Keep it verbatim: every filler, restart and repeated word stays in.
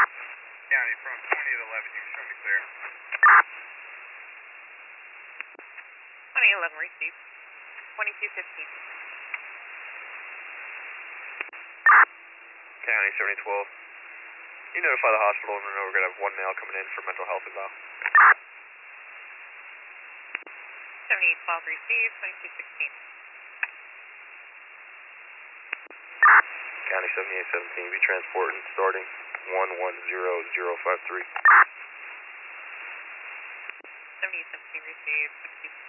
County from twenty to eleven, you can show me clear. twenty eleven received. twenty-two fifteen. County seventy twelve. You notify the hospital and know we're going to have one male coming in for mental health eval. seventy-eight twelve received. twenty-two sixteen. County seventy-eight seventeen, be transporting starting one one zero zero five three. seventy-eight seventeen received. twenty-two